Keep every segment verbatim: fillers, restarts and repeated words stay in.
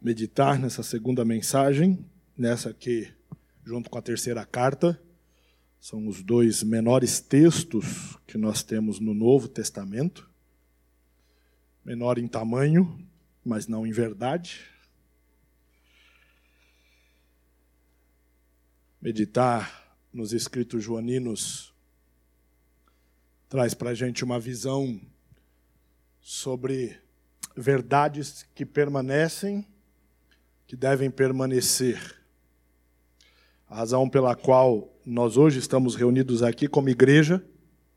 meditar nessa segunda mensagem, nessa aqui, junto com a terceira carta. São os dois menores textos que nós temos no Novo Testamento. Menor em tamanho, mas não em verdade. Meditar nos escritos joaninos traz para a gente uma visão sobre verdades que permanecem, que devem permanecer. A razão pela qual nós hoje estamos reunidos aqui como igreja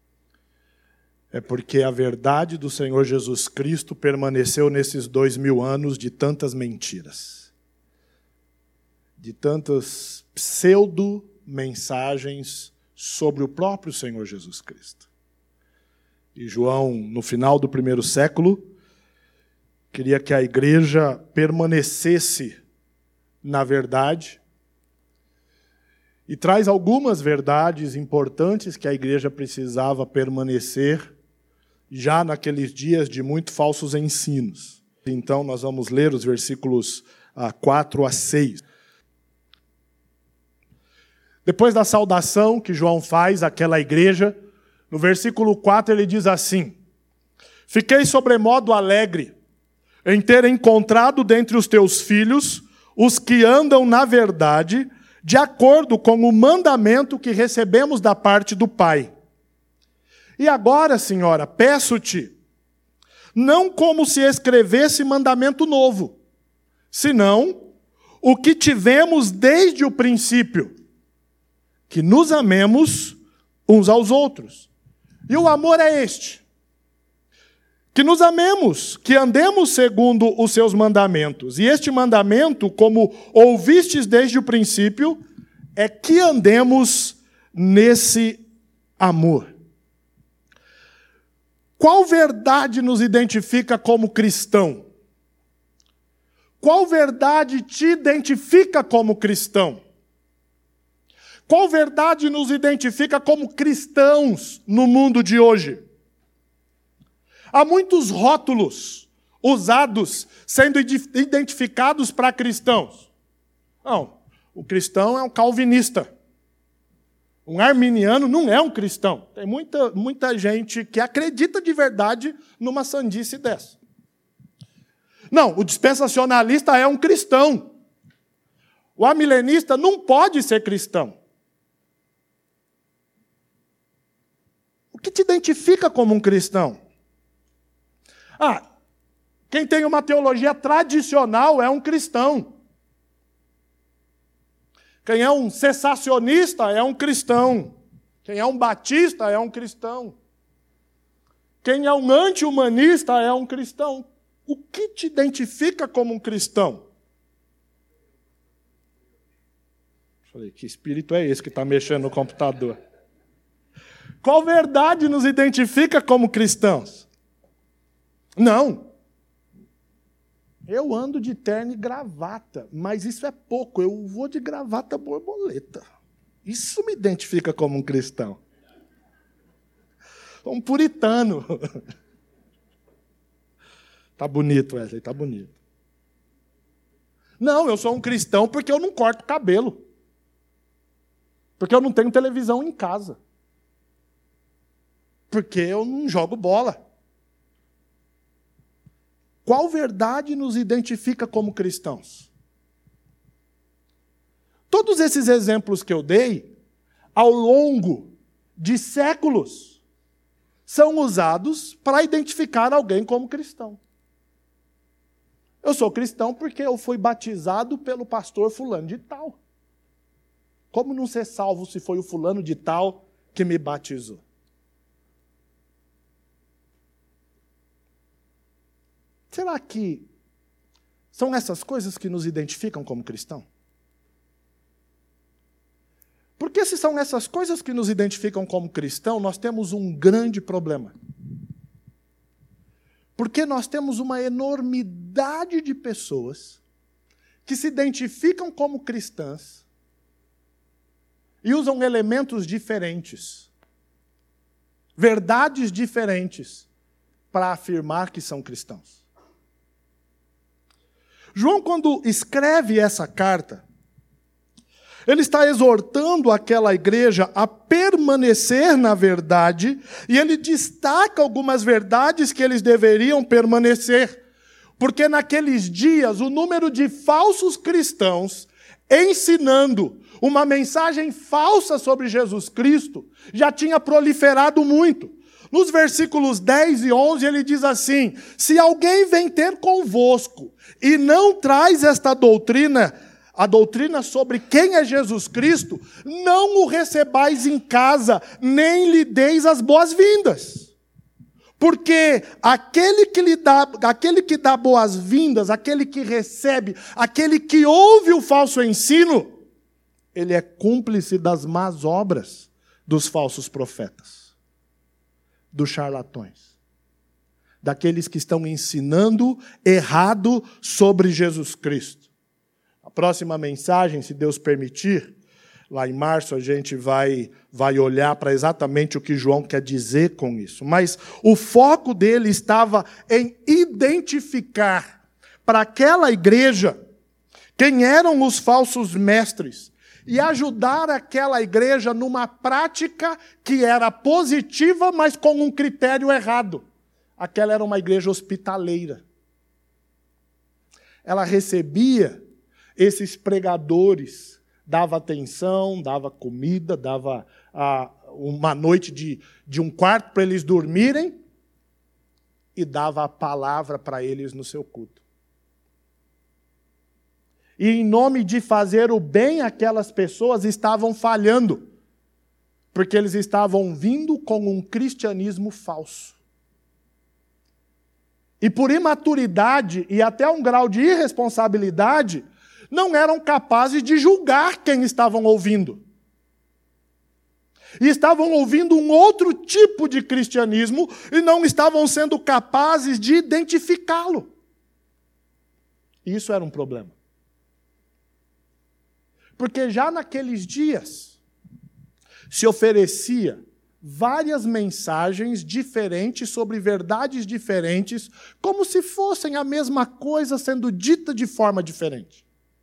é porque a verdade do Senhor Jesus Cristo permaneceu nesses dois mil anos de tantas mentiras, de tantas pseudo-mensagens sobre o próprio Senhor Jesus Cristo. E João, no final do primeiro século, queria que a igreja permanecesse na verdade e traz algumas verdades importantes que a igreja precisava permanecer já naqueles dias de muito falsos ensinos. Então, nós vamos ler os versículos quatro a seis. Depois da saudação que João faz àquela igreja, no versículo quatro ele diz assim: Fiquei sobremodo alegre em ter encontrado dentre os teus filhos os que andam na verdade, de acordo com o mandamento que recebemos da parte do Pai. E agora, Senhora, peço-te, não como se escrevesse mandamento novo, senão o que tivemos desde o princípio, que nos amemos uns aos outros. E o amor é este: que nos amemos, que andemos segundo os seus mandamentos. E este mandamento, como ouvistes desde o princípio, é que andemos nesse amor. Qual verdade nos identifica como cristão? Qual verdade te identifica como cristão? Qual verdade nos identifica como cristãos no mundo de hoje? Há muitos rótulos usados, sendo identificados para cristãos. Não, o cristão é um calvinista. Um arminiano não é um cristão. Tem muita, muita gente que acredita de verdade numa sandice dessa. Não, o dispensacionalista é um cristão. O amilenista não pode ser cristão. O que te identifica como um cristão? Ah, quem tem uma teologia tradicional é um cristão. Quem é um cessacionista é um cristão. Quem é um batista é um cristão. Quem é um anti-humanista é um cristão. O que te identifica como um cristão? Falei, que espírito é esse que está mexendo no computador? Qual verdade nos identifica como cristãos? Não. Eu ando de terno e gravata, mas isso é pouco. Eu vou de gravata borboleta. Isso me identifica como um cristão. Um puritano. Tá bonito, Wesley, tá bonito. Não, eu sou um cristão porque eu não corto cabelo. Porque eu não tenho televisão em casa. Porque eu não jogo bola. Qual verdade nos identifica como cristãos? Todos esses exemplos que eu dei, ao longo de séculos, são usados para identificar alguém como cristão. Eu sou cristão porque eu fui batizado pelo pastor fulano de tal. Como não ser salvo se foi o fulano de tal que me batizou? Será que são essas coisas que nos identificam como cristão? Porque se são essas coisas que nos identificam como cristão, nós temos um grande problema. Porque nós temos uma enormidade de pessoas que se identificam como cristãs e usam elementos diferentes, verdades diferentes, para afirmar que são cristãos. João, quando escreve essa carta, ele está exortando aquela igreja a permanecer na verdade, e ele destaca algumas verdades que eles deveriam permanecer. Porque naqueles dias, o número de falsos cristãos ensinando uma mensagem falsa sobre Jesus Cristo já tinha proliferado muito. Nos versículos dez e onze, ele diz assim: se alguém vem ter convosco e não traz esta doutrina, a doutrina sobre quem é Jesus Cristo, não o recebais em casa, nem lhe deis as boas-vindas. Porque aquele que lhe dá, aquele que dá boas-vindas, aquele que recebe, aquele que ouve o falso ensino, ele é cúmplice das más obras dos falsos profetas, dos charlatões, daqueles que estão ensinando errado sobre Jesus Cristo. A próxima mensagem, se Deus permitir, lá em março a gente vai, vai olhar para exatamente o que João quer dizer com isso. Mas o foco dele estava em identificar para aquela igreja quem eram os falsos mestres e ajudar aquela igreja numa prática que era positiva, mas com um critério errado. Aquela era uma igreja hospitaleira. Ela recebia esses pregadores, dava atenção, dava comida, dava ah, uma noite de, de um quarto para eles dormirem e dava a palavra para eles no seu culto. E em nome de fazer o bem, aquelas pessoas estavam falhando, porque eles estavam vindo com um cristianismo falso. E por imaturidade e até um grau de irresponsabilidade, não eram capazes de julgar quem estavam ouvindo. E estavam ouvindo um outro tipo de cristianismo e não estavam sendo capazes de identificá-lo. Isso era um problema. Porque já naqueles dias se oferecia várias mensagens diferentes sobre verdades diferentes, como se fossem a mesma coisa sendo dita de forma diferente.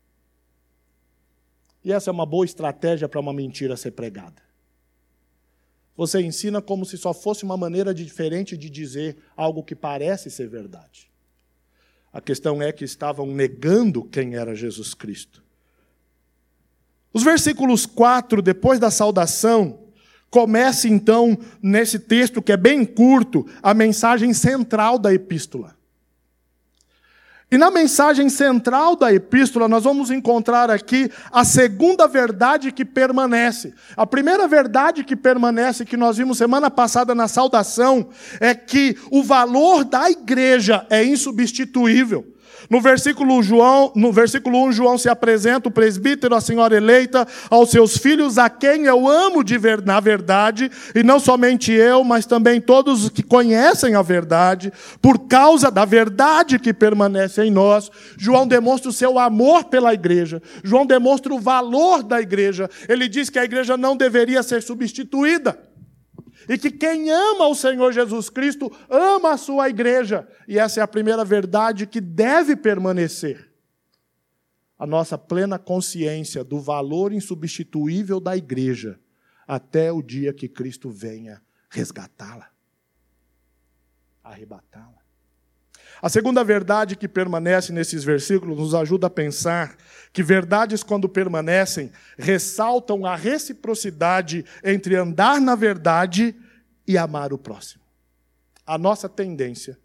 E essa é uma boa estratégia para uma mentira ser pregada. Você ensina como se só fosse uma maneira diferente de dizer algo que parece ser verdade. A questão é que estavam negando quem era Jesus Cristo. Os versículos quatro, depois da saudação, começa então, nesse texto que é bem curto, a mensagem central da epístola. E na mensagem central da epístola, nós vamos encontrar aqui a segunda verdade que permanece. A primeira verdade que permanece, que nós vimos semana passada na saudação, é que o valor da igreja é insubstituível. No versículo, João, no versículo um, João se apresenta, o presbítero, a senhora eleita, aos seus filhos, a quem eu amo de ver, na verdade, e não somente eu, mas também todos os que conhecem a verdade, por causa da verdade que permanece em nós. João demonstra o seu amor pela igreja, João demonstra o valor da igreja, ele diz que a igreja não deveria ser substituída. E que quem ama o Senhor Jesus Cristo ama a sua igreja. E essa é a primeira verdade que deve permanecer. A nossa plena consciência do valor insubstituível da igreja até o dia que Cristo venha resgatá-la, arrebatá-la. A segunda verdade que permanece nesses versículos nos ajuda a pensar que verdades, quando permanecem, ressaltam a reciprocidade entre andar na verdade e amar o próximo. A nossa tendência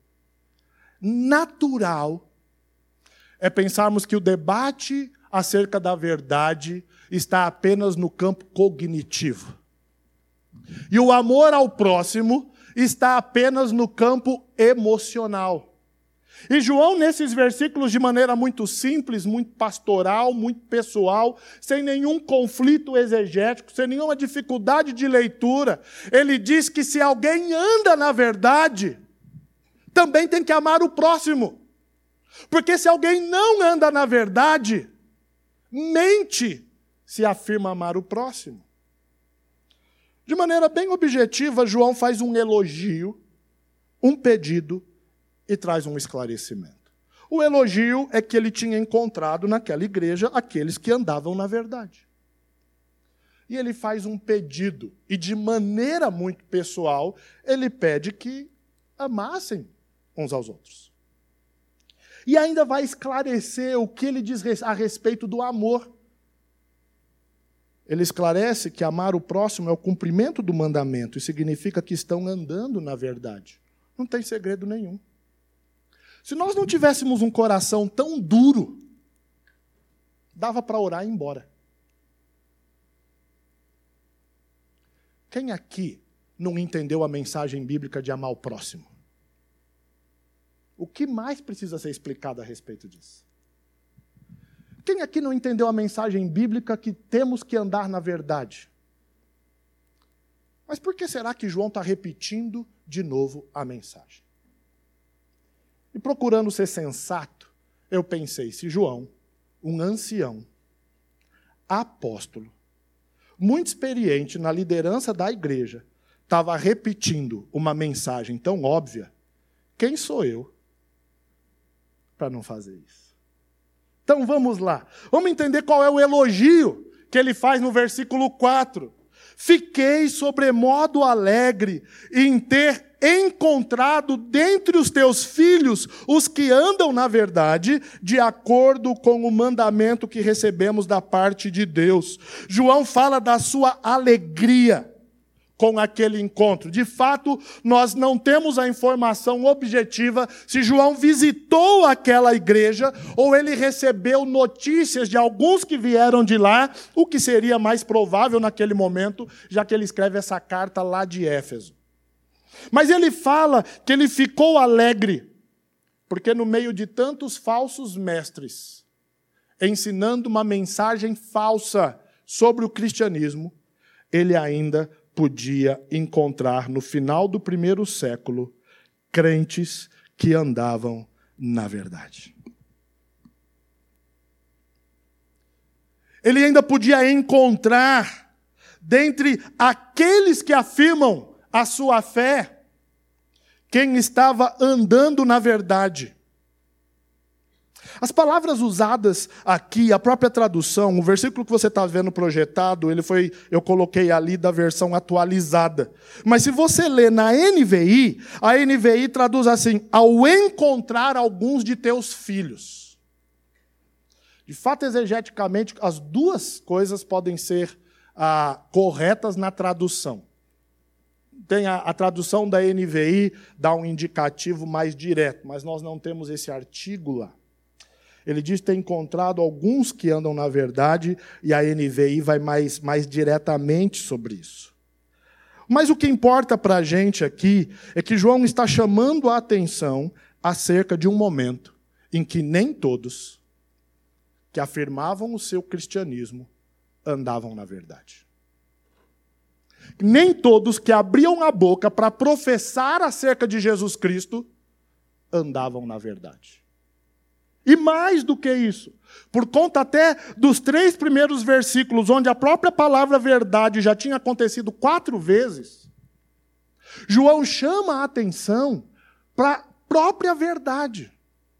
natural é pensarmos que o debate acerca da verdade está apenas no campo cognitivo. E o amor ao próximo está apenas no campo emocional. E João, nesses versículos, de maneira muito simples, muito pastoral, muito pessoal, sem nenhum conflito exegético, sem nenhuma dificuldade de leitura, ele diz que se alguém anda na verdade, também tem que amar o próximo. Porque se alguém não anda na verdade, mente se afirma amar o próximo. De maneira bem objetiva, João faz um elogio, um pedido, e traz um esclarecimento. O elogio é que ele tinha encontrado naquela igreja aqueles que andavam na verdade. E ele faz um pedido, e de maneira muito pessoal, ele pede que amassem uns aos outros. E ainda vai esclarecer o que ele diz a respeito do amor. Ele esclarece que amar o próximo é o cumprimento do mandamento, e significa que estão andando na verdade. Não tem segredo nenhum. Se nós não tivéssemos um coração tão duro, dava para orar e ir embora. Quem aqui não entendeu a mensagem bíblica de amar o próximo? O que mais precisa ser explicado a respeito disso? Quem aqui não entendeu a mensagem bíblica que temos que andar na verdade? Mas por que será que João está repetindo de novo a mensagem? E procurando ser sensato, eu pensei, se João, um ancião, apóstolo, muito experiente na liderança da igreja, estava repetindo uma mensagem tão óbvia, quem sou eu para não fazer isso? Então vamos lá. Vamos entender qual é o elogio que ele faz no versículo quatro. Fiquei sobremodo alegre em ter encontrado dentre os teus filhos os que andam na verdade, de acordo com o mandamento que recebemos da parte de Deus. João fala da sua alegria com aquele encontro. De fato, nós não temos a informação objetiva se João visitou aquela igreja ou ele recebeu notícias de alguns que vieram de lá, o que seria mais provável naquele momento, já que ele escreve essa carta lá de Éfeso. Mas ele fala que ele ficou alegre, porque no meio de tantos falsos mestres, ensinando uma mensagem falsa sobre o cristianismo, ele ainda podia encontrar no final do primeiro século crentes que andavam na verdade. Ele ainda podia encontrar, dentre aqueles que afirmam a sua fé, quem estava andando na verdade. As palavras usadas aqui, a própria tradução, o versículo que você está vendo projetado, ele foi, eu coloquei ali da versão atualizada. Mas se você ler na N V I, a N V I traduz assim, ao encontrar alguns de teus filhos. De fato, exegeticamente, as duas coisas podem ser ah, corretas na tradução. Tem a, a tradução da N V I, dá um indicativo mais direto, mas nós não temos esse artigo lá. Ele diz ter encontrado alguns que andam na verdade, e a N V I vai mais, mais diretamente sobre isso. Mas o que importa para a gente aqui é que João está chamando a atenção acerca de um momento em que nem todos que afirmavam o seu cristianismo andavam na verdade. Nem todos que abriam a boca para professar acerca de Jesus Cristo andavam na verdade. E mais do que isso, por conta até dos três primeiros versículos, onde a própria palavra verdade já tinha acontecido quatro vezes, João chama a atenção para a própria verdade.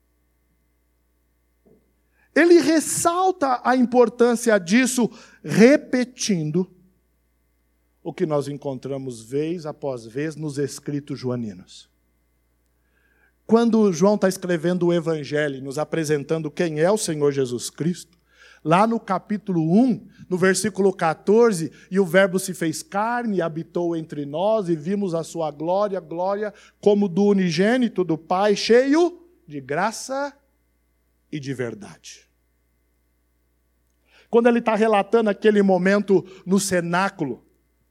Ele ressalta a importância disso, repetindo o que nós encontramos vez após vez nos escritos joaninos. Quando João está escrevendo o Evangelho, nos apresentando quem é o Senhor Jesus Cristo, lá no capítulo um, no versículo catorze, e o verbo se fez carne e habitou entre nós, e vimos a sua glória, glória como do unigênito do Pai, cheio de graça e de verdade. Quando ele está relatando aquele momento no cenáculo,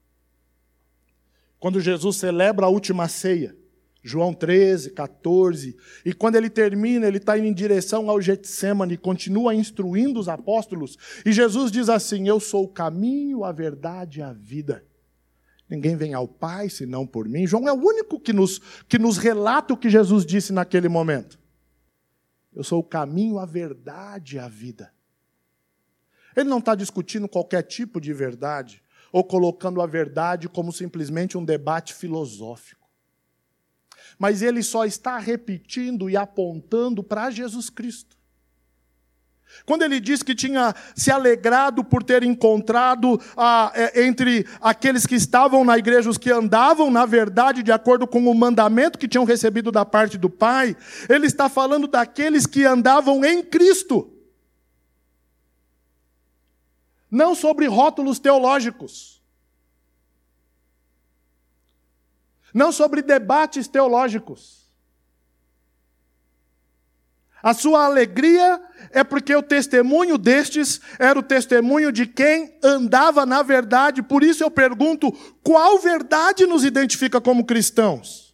quando Jesus celebra a última ceia, João treze, catorze, e quando ele termina, ele está indo em direção ao Getsêmani, continua instruindo os apóstolos, e Jesus diz assim, eu sou o caminho, a verdade e a vida. Ninguém vem ao Pai senão por mim. João é o único que nos, que nos relata o que Jesus disse naquele momento. Eu sou o caminho, a verdade e a vida. Ele não está discutindo qualquer tipo de verdade, ou colocando a verdade como simplesmente um debate filosófico. mas ele só está repetindo e apontando para Jesus Cristo. Quando ele diz que tinha se alegrado por ter encontrado ah, é, entre aqueles que estavam na igreja, os que andavam, na verdade, de acordo com o mandamento que tinham recebido da parte do Pai, ele está falando daqueles que andavam em Cristo. Não sobre rótulos teológicos. Não sobre debates teológicos. A sua alegria é porque o testemunho destes era o testemunho de quem andava na verdade. Por isso eu pergunto, qual verdade nos identifica como cristãos?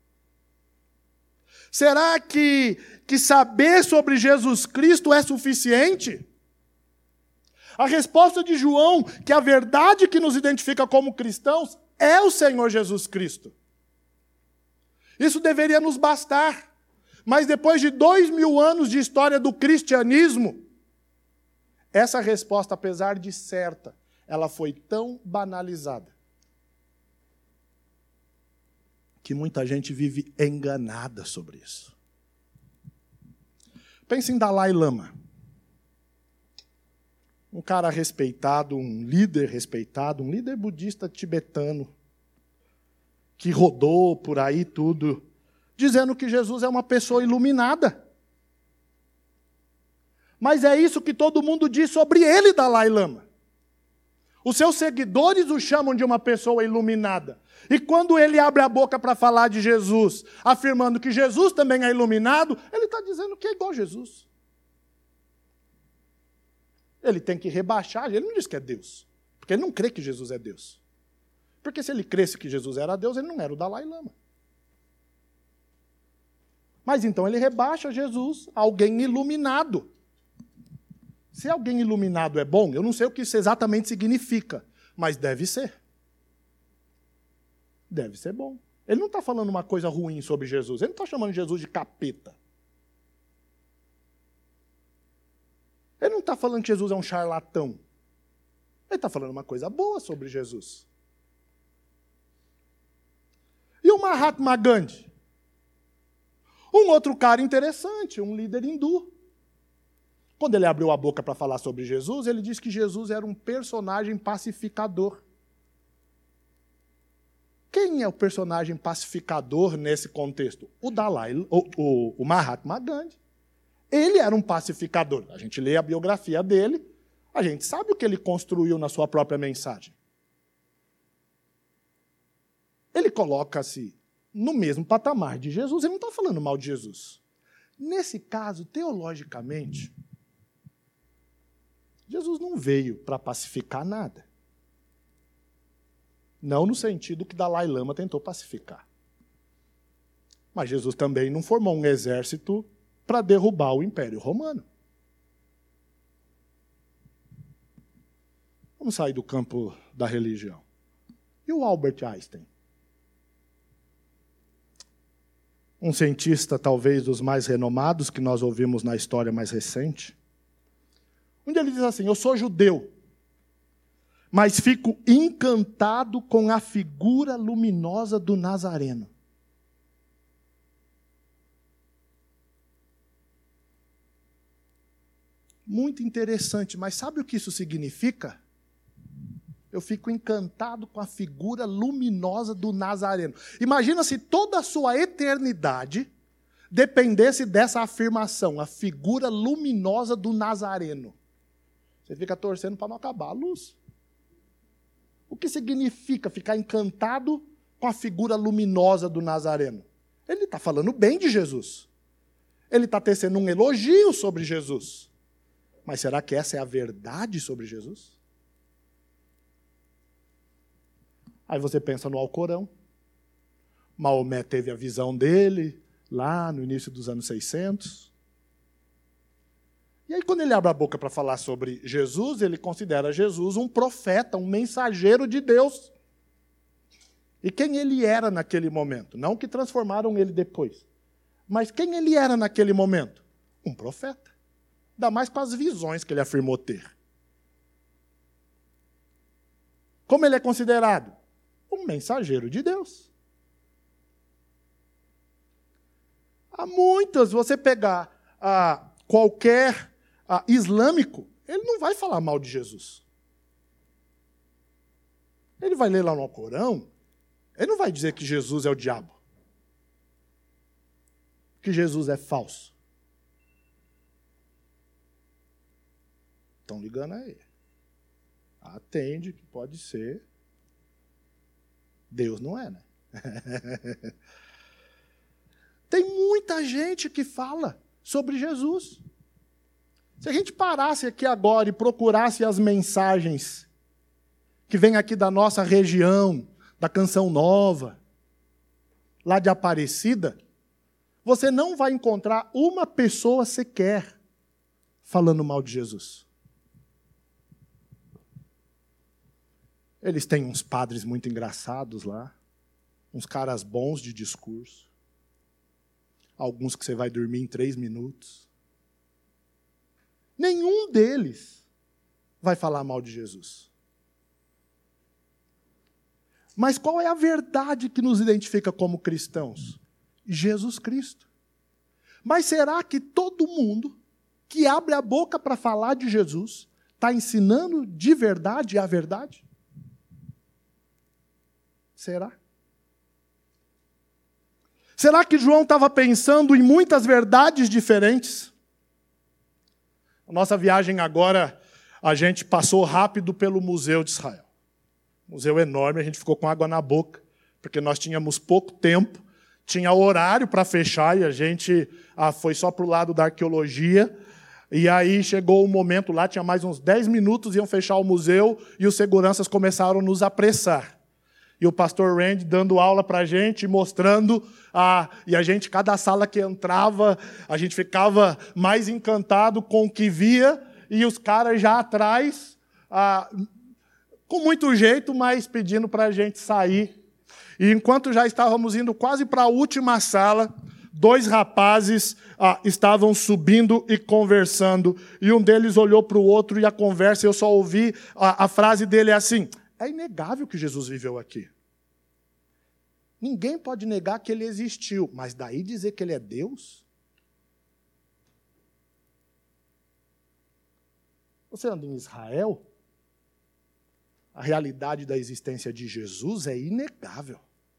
Será que, que saber sobre Jesus Cristo é suficiente? A resposta de João, que a verdade que nos identifica como cristãos é o Senhor Jesus Cristo. Isso deveria nos bastar. Mas depois de dois mil anos de história do cristianismo, essa resposta, apesar de certa, ela foi tão banalizada que muita gente vive enganada sobre isso. Pense em Dalai Lama. Um cara respeitado, um líder respeitado, um líder budista tibetano, que rodou por aí tudo, dizendo que Jesus é uma pessoa iluminada. Mas é isso que todo mundo diz sobre ele, Dalai Lama. Os seus seguidores o chamam de uma pessoa iluminada. E quando ele abre a boca para falar de Jesus, afirmando que Jesus também é iluminado, ele está dizendo que é igual a Jesus. Ele tem que rebaixar, ele não diz que é Deus, porque ele não crê que Jesus é Deus. Porque se ele cresce que Jesus era Deus, ele não era o Dalai Lama. Mas então ele rebaixa Jesus a alguém iluminado. Se alguém iluminado é bom, eu não sei o que isso exatamente significa, mas deve ser. Deve ser bom. Ele não está falando uma coisa ruim sobre Jesus, ele não está chamando Jesus de capeta. Ele não está falando que Jesus é um charlatão. Ele está falando uma coisa boa sobre Jesus. E o Mahatma Gandhi? Um outro cara interessante, um líder hindu. Quando ele abriu a boca para falar sobre Jesus, ele disse que Jesus era um personagem pacificador. Quem é o personagem pacificador nesse contexto? O Dalai, o, o, o Mahatma Gandhi. Ele era um pacificador. A gente lê a biografia dele, a gente sabe o que ele construiu na sua própria mensagem. Ele coloca-se no mesmo patamar de Jesus, ele não está falando mal de Jesus. Nesse caso, teologicamente, Jesus não veio para pacificar nada. Não no sentido que Dalai Lama tentou pacificar. Mas Jesus também não formou um exército para derrubar o Império Romano. Vamos sair do campo da religião. E o Albert Einstein? Um cientista, talvez, dos mais renomados que nós ouvimos na história mais recente. Onde ele diz assim, eu sou judeu, mas fico encantado com a figura luminosa do Nazareno. Muito interessante, mas sabe o que isso significa? Eu fico encantado com a figura luminosa do Nazareno. Imagina se toda a sua eternidade dependesse dessa afirmação, a figura luminosa do Nazareno. Você fica torcendo para não acabar a luz. O que significa ficar encantado com a figura luminosa do Nazareno? Ele está falando bem de Jesus. Ele está tecendo um elogio sobre Jesus. Mas será que essa é a verdade sobre Jesus? Aí você pensa no Alcorão. Maomé teve a visão dele lá no início dos anos seiscentos. E aí, quando ele abre a boca para falar sobre Jesus, ele considera Jesus um profeta, um mensageiro de Deus. E quem ele era naquele momento? Não que transformaram ele depois. Mas quem ele era naquele momento? Um profeta. Ainda mais com as visões que ele afirmou ter. Como ele é considerado? Um mensageiro de Deus. Há muitas. Você pegar ah, qualquer ah, islâmico, ele não vai falar mal de Jesus. Ele vai ler lá no Alcorão, ele não vai dizer que Jesus é o diabo. Que Jesus é falso. Estão ligando aí. Atende, que pode ser. Deus não é, né? Tem muita gente que fala sobre Jesus. Se a gente parasse aqui agora e procurasse as mensagens que vêm aqui da nossa região, da Canção Nova, lá de Aparecida, você não vai encontrar uma pessoa sequer falando mal de Jesus. Eles têm uns padres muito engraçados lá, uns caras bons de discurso, alguns que você vai dormir em três minutos. Nenhum deles vai falar mal de Jesus. Mas qual é a verdade que nos identifica como cristãos? Jesus Cristo. Mas será que todo mundo que abre a boca para falar de Jesus está ensinando de verdade a verdade? Será? Será que João estava pensando em muitas verdades diferentes? A nossa viagem agora, a gente passou rápido pelo Museu de Israel. Museu enorme, a gente ficou com água na boca, porque nós tínhamos pouco tempo, tinha horário para fechar e a gente ah, foi só para o lado da arqueologia. E aí chegou o momento lá, tinha mais uns dez minutos, iam fechar o museu e os seguranças começaram a nos apressar. E o pastor Randy dando aula para a gente, mostrando, ah, e a gente, cada sala que entrava, a gente ficava mais encantado com o que via, e os caras já atrás, ah, com muito jeito, mas pedindo para a gente sair. E enquanto já estávamos indo quase para a última sala, dois rapazes ah, estavam subindo e conversando, e um deles olhou para o outro e a conversa, eu só ouvi a, a frase dele assim: é inegável que Jesus viveu aqui. Ninguém pode negar que ele existiu, mas daí dizer que ele é Deus? Você anda em Israel, a realidade da existência de Jesus é inegável.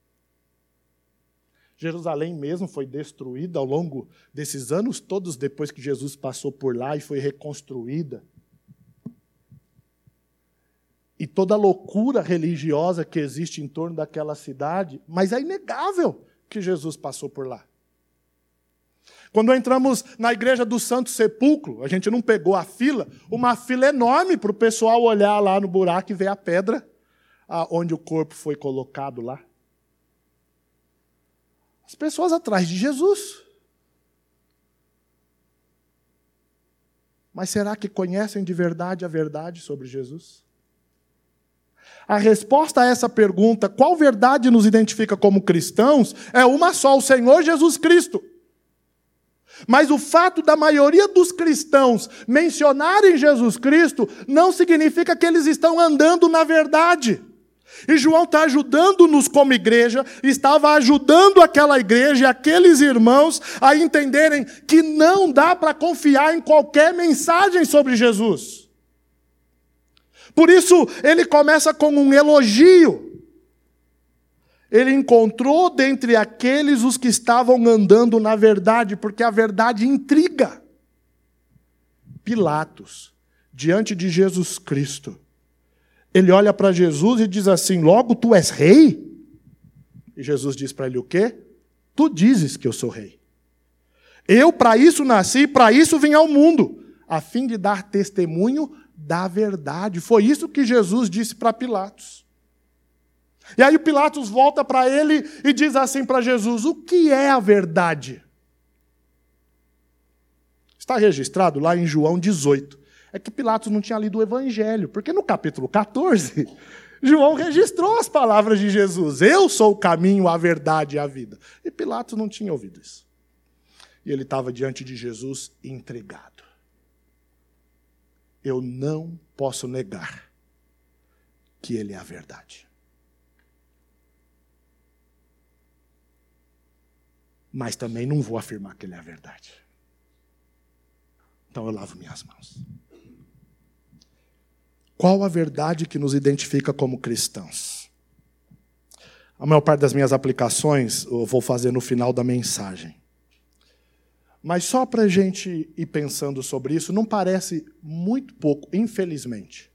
Jerusalém mesmo foi destruída ao longo desses anos todos depois que Jesus passou por lá e foi reconstruída. E toda a loucura religiosa que existe em torno daquela cidade, mas é inegável que Jesus passou por lá. Quando entramos na igreja do Santo Sepulcro, a gente não pegou a fila, uma fila enorme para o pessoal olhar lá no buraco e ver a pedra onde o corpo foi colocado lá. As pessoas atrás de Jesus. Mas será que conhecem de verdade a verdade sobre Jesus? A resposta a essa pergunta, qual verdade nos identifica como cristãos, é uma só: o Senhor Jesus Cristo. Mas o fato da maioria dos cristãos mencionarem Jesus Cristo não significa que eles estão andando na verdade. E João está ajudando-nos como igreja, estava ajudando aquela igreja e aqueles irmãos a entenderem que não dá para confiar em qualquer mensagem sobre Jesus. Por isso, ele começa com um elogio. Ele encontrou dentre aqueles os que estavam andando na verdade, porque a verdade intriga. Pilatos, diante de Jesus Cristo, ele olha para Jesus e diz assim: logo tu és rei? E Jesus diz para ele o quê? Tu dizes que eu sou rei. Eu para isso nasci, para isso vim ao mundo, a fim de dar testemunho da verdade. Foi isso que Jesus disse para Pilatos. E aí Pilatos volta para ele e diz assim para Jesus: o que é a verdade? Está registrado lá em João dezoito. É que Pilatos não tinha lido o Evangelho, porque no capítulo catorze, João registrou as palavras de Jesus: eu sou o caminho, a verdade e a vida. E Pilatos não tinha ouvido isso. E ele estava diante de Jesus entregado. Eu não posso negar que ele é a verdade. mas também não vou afirmar que ele é a verdade. Então eu lavo minhas mãos. Qual a verdade que nos identifica como cristãos? A maior parte das minhas aplicações eu vou fazer no final da mensagem. Mas só para a gente ir pensando sobre isso, não parece muito pouco, infelizmente,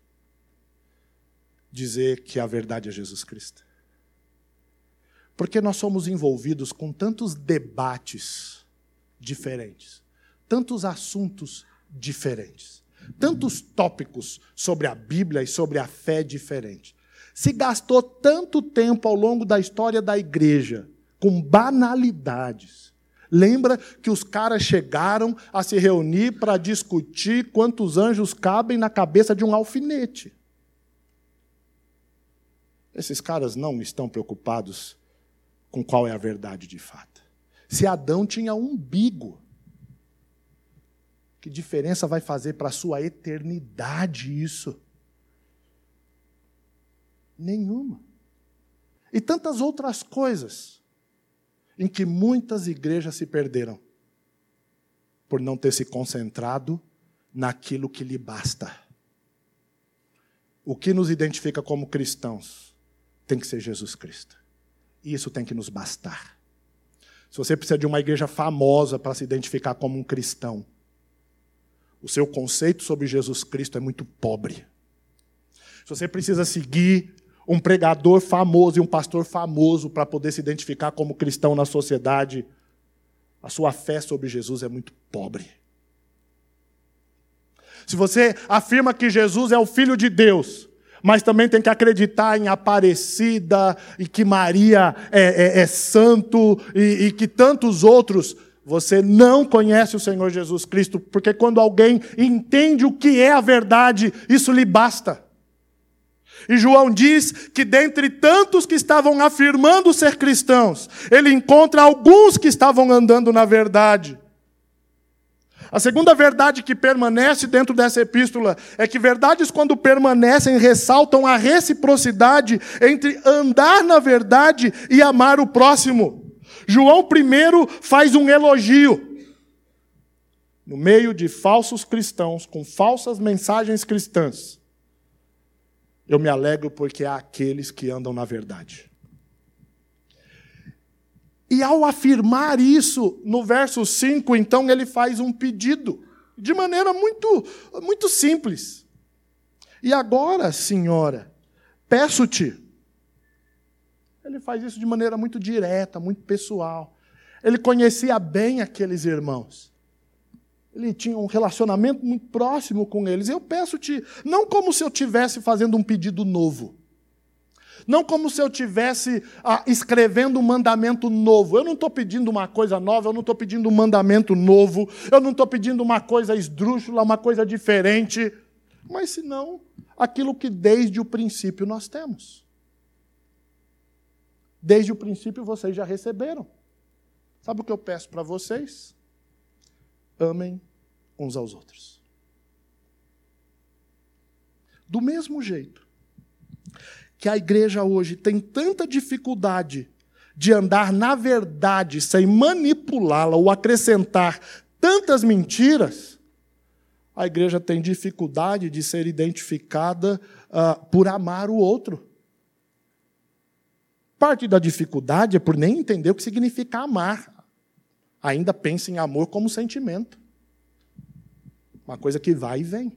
dizer que a verdade é Jesus Cristo? Porque nós somos envolvidos com tantos debates diferentes, tantos assuntos diferentes, tantos tópicos sobre a Bíblia e sobre a fé diferentes. Se gastou tanto tempo ao longo da história da igreja com banalidades. Lembra que os caras chegaram a se reunir para discutir quantos anjos cabem na cabeça de um alfinete. Esses caras não estão preocupados com qual é a verdade de fato. Se Adão tinha um umbigo, que diferença vai fazer para a sua eternidade isso? Nenhuma. E tantas outras coisas em que muitas igrejas se perderam por não ter se concentrado naquilo que lhe basta. O que nos identifica como cristãos tem que ser Jesus Cristo. E isso tem que nos bastar. Se você precisa de uma igreja famosa para se identificar como um cristão, o seu conceito sobre Jesus Cristo é muito pobre. Se você precisa seguir um pregador famoso e um pastor famoso para poder se identificar como cristão na sociedade, a sua fé sobre Jesus é muito pobre. Se você afirma que Jesus é o Filho de Deus, mas também tem que acreditar em Aparecida, e que Maria é, é, é santo, e, e que tantos outros, você não conhece o Senhor Jesus Cristo, porque quando alguém entende o que é a verdade, isso lhe basta. E João diz que dentre tantos que estavam afirmando ser cristãos, ele encontra alguns que estavam andando na verdade. A segunda verdade que permanece dentro dessa epístola é que verdades, quando permanecem, ressaltam a reciprocidade entre andar na verdade e amar o próximo. João primeiro faz um elogio. No meio de falsos cristãos, com falsas mensagens cristãs, eu me alegro porque há aqueles que andam na verdade. E ao afirmar isso, no verso cinco, então, ele faz um pedido, de maneira muito, muito simples. E agora, Senhora, peço-te. Ele faz isso de maneira muito direta, muito pessoal. Ele conhecia bem aqueles irmãos. Ele tinha um relacionamento muito próximo com eles. Eu peço-te, não como se eu estivesse fazendo um pedido novo. Não como se eu estivesse ah, escrevendo um mandamento novo. Eu não estou pedindo uma coisa nova, eu não estou pedindo um mandamento novo, eu não estou pedindo uma coisa esdrúxula, uma coisa diferente. Mas, senão, aquilo que desde o princípio nós temos. Desde o princípio vocês já receberam. Sabe o que eu peço para vocês? Amem uns aos outros. Do mesmo jeito que a igreja hoje tem tanta dificuldade de andar na verdade sem manipulá-la ou acrescentar tantas mentiras, a igreja tem dificuldade de ser identificada uh, por amar o outro. Parte da dificuldade é por nem entender o que significa amar. Ainda pensa em amor como sentimento. Uma coisa que vai e vem.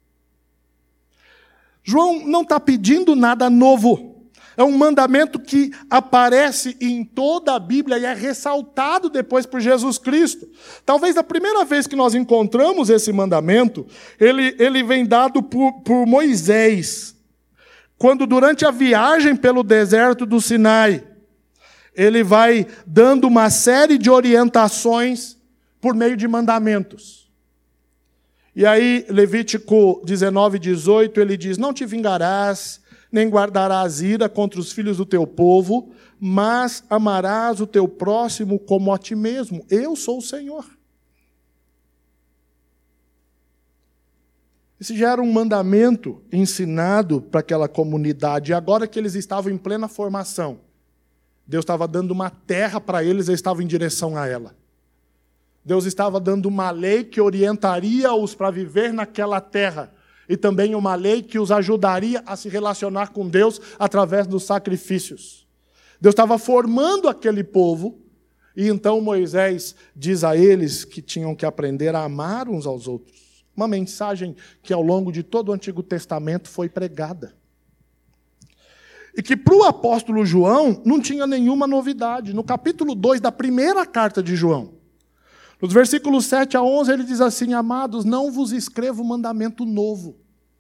João não está pedindo nada novo. É um mandamento que aparece em toda a Bíblia e é ressaltado depois por Jesus Cristo. Talvez a primeira vez que nós encontramos esse mandamento, ele, ele vem dado por, por Moisés. Quando durante a viagem pelo deserto do Sinai, ele vai dando uma série de orientações por meio de mandamentos. E aí, Levítico dezenove, dezoito, ele diz, não te vingarás, nem guardarás ira contra os filhos do teu povo, mas amarás o teu próximo como a ti mesmo. Eu sou o Senhor. Esse já era um mandamento ensinado para aquela comunidade, e agora que eles estavam em plena formação, Deus estava dando uma terra para eles, eles estavam em direção a ela. Deus estava dando uma lei que orientaria-os para viver naquela terra. E também uma lei que os ajudaria a se relacionar com Deus através dos sacrifícios. Deus estava formando aquele povo. E então Moisés diz a eles que tinham que aprender a amar uns aos outros. Uma mensagem que ao longo de todo o Antigo Testamento foi pregada. E que para o apóstolo João não tinha nenhuma novidade. No capítulo dois da primeira carta de João, nos versículos sete a onze, ele diz assim: amados, não vos escrevo mandamento novo,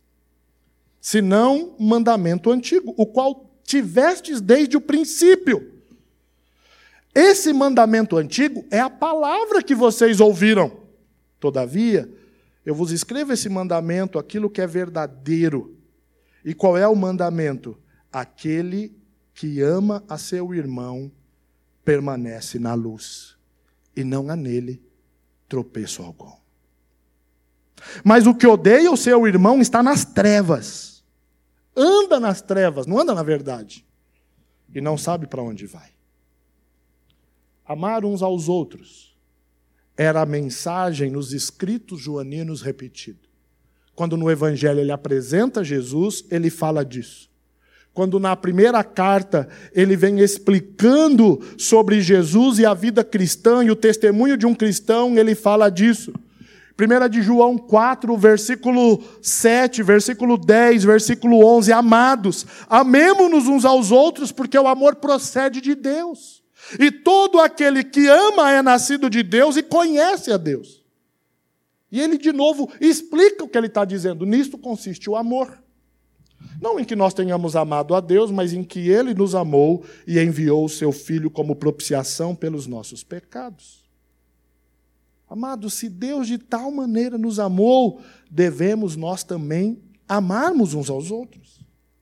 senão mandamento antigo, o qual tivestes desde o princípio. Esse mandamento antigo é a palavra que vocês ouviram. Todavia, eu vos escrevo esse mandamento, aquilo que é verdadeiro. E qual é o mandamento? Aquele que ama a seu irmão permanece na luz, e não há nele tropeço algum. Mas o que odeia o seu irmão está nas trevas. Anda nas trevas, não anda na verdade. E não sabe para onde vai. Amar uns aos outros era a mensagem nos escritos joaninos repetido. Quando no Evangelho ele apresenta Jesus, ele fala disso. Quando na primeira carta ele vem explicando sobre Jesus e a vida cristã e o testemunho de um cristão, ele fala disso. primeira de João quatro, versículo sete, versículo dez, versículo onze. Amados, amemo-nos uns aos outros, porque o amor procede de Deus. E todo aquele que ama é nascido de Deus e conhece a Deus. E ele, de novo, explica o que ele está dizendo. Nisto consiste o amor. Não em que nós tenhamos amado a Deus, mas em que Ele nos amou e enviou o Seu Filho como propiciação pelos nossos pecados. Amados, se Deus de tal maneira nos amou, devemos nós também amarmos uns aos outros.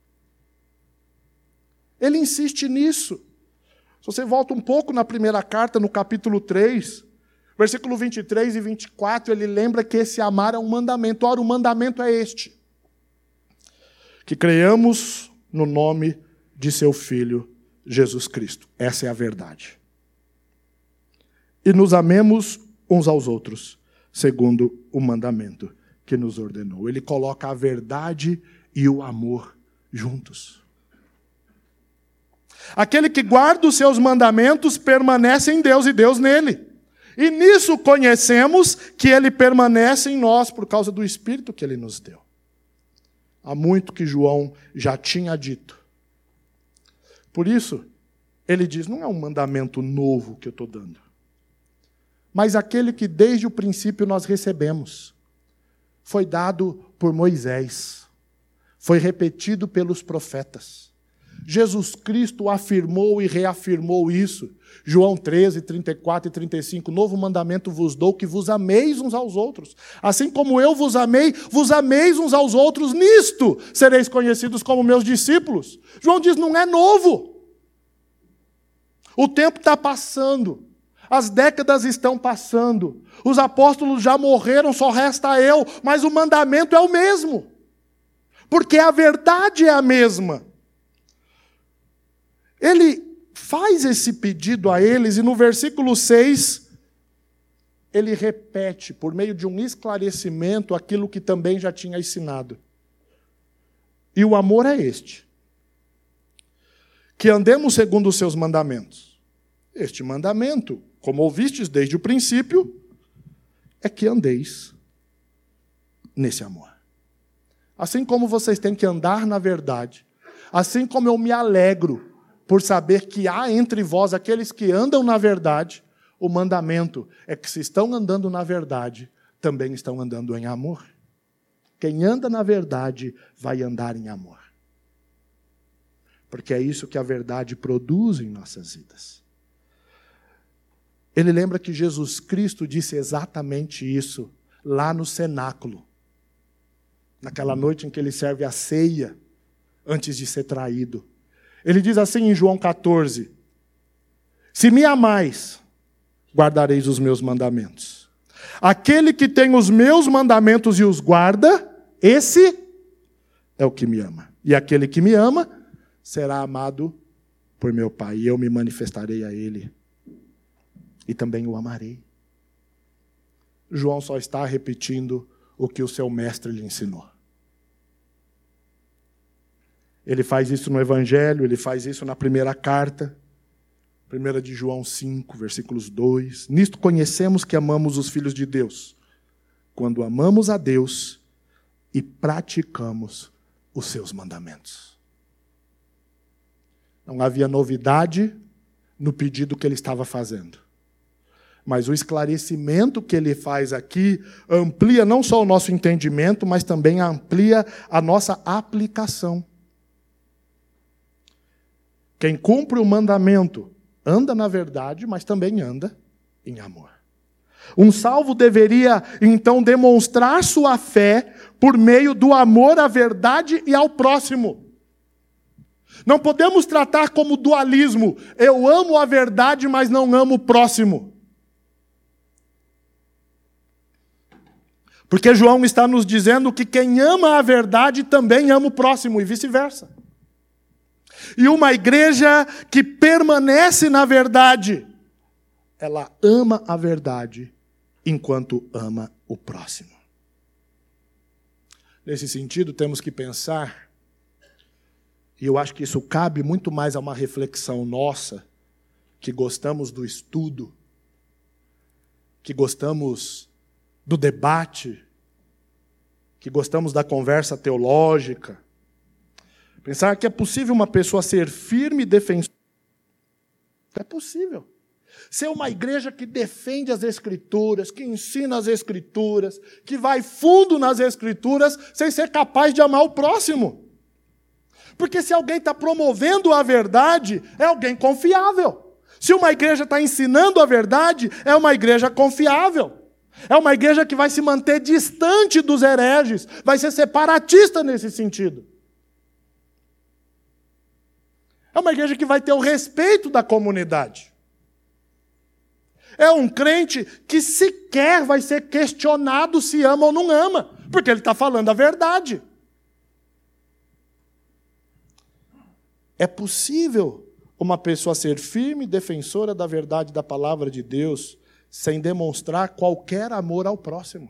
Ele insiste nisso. Se você volta um pouco na primeira carta, no capítulo três, versículo vinte e três e vinte e quatro, ele lembra que esse amar é um mandamento. Ora, o mandamento é este: que creiamos no nome de seu Filho, Jesus Cristo. Essa é a verdade. E nos amemos uns aos outros, segundo o mandamento que nos ordenou. Ele coloca a verdade e o amor juntos. Aquele que guarda os seus mandamentos permanece em Deus e Deus nele. E nisso conhecemos que ele permanece em nós por causa do Espírito que ele nos deu. Há muito que João já tinha dito. Por isso, ele diz, não é um mandamento novo que eu estou dando, mas aquele que desde o princípio nós recebemos. Foi dado por Moisés. Foi repetido pelos profetas. Jesus Cristo afirmou e reafirmou isso. João treze, trinta e quatro e trinta e cinco. Novo mandamento vos dou, que vos ameis uns aos outros. Assim como eu vos amei, vos ameis uns aos outros. Nisto sereis conhecidos como meus discípulos. João diz, não é novo. O tempo está passando. As décadas estão passando. Os apóstolos já morreram, só resta eu. Mas o mandamento é o mesmo. Porque a verdade é a mesma. Ele faz esse pedido a eles e no versículo seis, ele repete, por meio de um esclarecimento, aquilo que também já tinha ensinado. E o amor é este: que andemos segundo os seus mandamentos. Este mandamento, como ouvistes desde o princípio, é que andeis nesse amor. Assim como vocês têm que andar na verdade, assim como eu me alegro por saber que há entre vós aqueles que andam na verdade, o mandamento é que se estão andando na verdade, também estão andando em amor. Quem anda na verdade vai andar em amor. Porque é isso que a verdade produz em nossas vidas. Ele lembra que Jesus Cristo disse exatamente isso lá no cenáculo, naquela noite em que ele serve a ceia antes de ser traído. Ele diz assim em João quatorze, se me amais, guardareis os meus mandamentos. Aquele que tem os meus mandamentos e os guarda, esse é o que me ama. E aquele que me ama será amado por meu Pai, e eu me manifestarei a ele, e também o amarei. João só está repetindo o que o seu mestre lhe ensinou. Ele faz isso no Evangelho, ele faz isso na primeira carta, primeira de João cinco, versículos dois. Nisto conhecemos que amamos os filhos de Deus, quando amamos a Deus e praticamos os seus mandamentos. Não havia novidade no pedido que ele estava fazendo. Mas o esclarecimento que ele faz aqui amplia não só o nosso entendimento, mas também amplia a nossa aplicação. Quem cumpre o mandamento anda na verdade, mas também anda em amor. Um salvo deveria, então, demonstrar sua fé por meio do amor à verdade e ao próximo. Não podemos tratar como dualismo. Eu amo a verdade, mas não amo o próximo. Porque João está nos dizendo que quem ama a verdade também ama o próximo, e vice-versa. E uma igreja que permanece na verdade, ela ama a verdade enquanto ama o próximo. Nesse sentido, temos que pensar, e eu acho que isso cabe muito mais a uma reflexão nossa, que gostamos do estudo, que gostamos do debate, que gostamos da conversa teológica. Pensar que é possível uma pessoa ser firme e defensora. É possível. Ser uma igreja que defende as Escrituras, que ensina as Escrituras, que vai fundo nas Escrituras, sem ser capaz de amar o próximo. Porque se alguém está promovendo a verdade, é alguém confiável. Se uma igreja está ensinando a verdade, é uma igreja confiável. É uma igreja que vai se manter distante dos hereges, vai ser separatista nesse sentido. É uma igreja que vai ter o respeito da comunidade. É um crente que sequer vai ser questionado se ama ou não ama, porque ele está falando a verdade. É possível uma pessoa ser firme, defensora da verdade da palavra de Deus, sem demonstrar qualquer amor ao próximo.